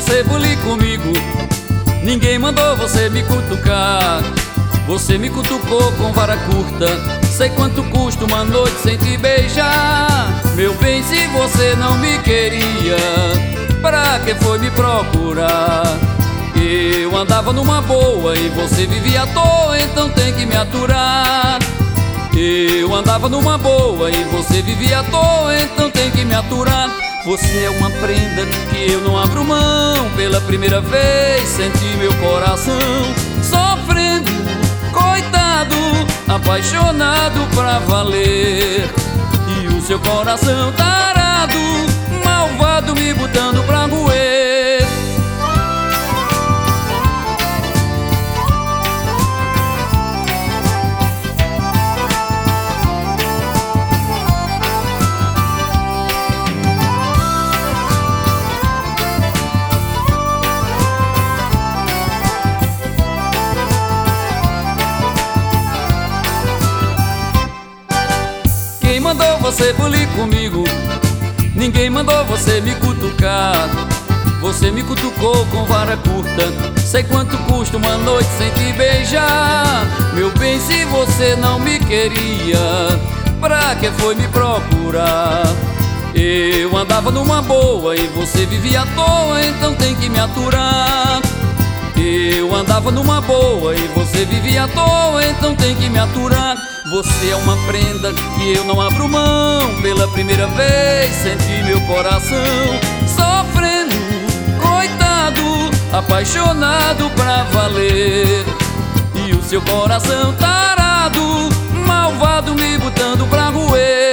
você bulir comigo, ninguém mandou você me cutucar. Você me cutucou com vara curta, sei quanto custa uma noite sem te beijar. Meu bem, se você não me queria, pra que foi me procurar? Eu andava numa boa e você vivia à toa, então tem que me aturar. Eu andava numa boa e você vivia à toa, então tem que me aturar. Você é uma prenda que eu não abro mão. Pela primeira vez senti meu coração sofrendo, coitado, apaixonado pra valer. E o seu coração tarado, malvado, me botando pra roer. Quem mandou você bulir comigo? Ninguém mandou você me cutucar. Você me cutucou com vara curta, sei quanto custa uma noite sem te beijar. Meu bem, se você não me queria, pra que foi me procurar? Eu andava numa boa e você vivia à toa, então tem que me aturar. Eu andava numa boa e você vivia à toa, então tem que me aturar. Você é uma prenda que eu não abro mão. Pela primeira vez senti meu coração sofrendo, coitado, apaixonado pra valer. E o seu coração tarado, malvado, me botando pra roer.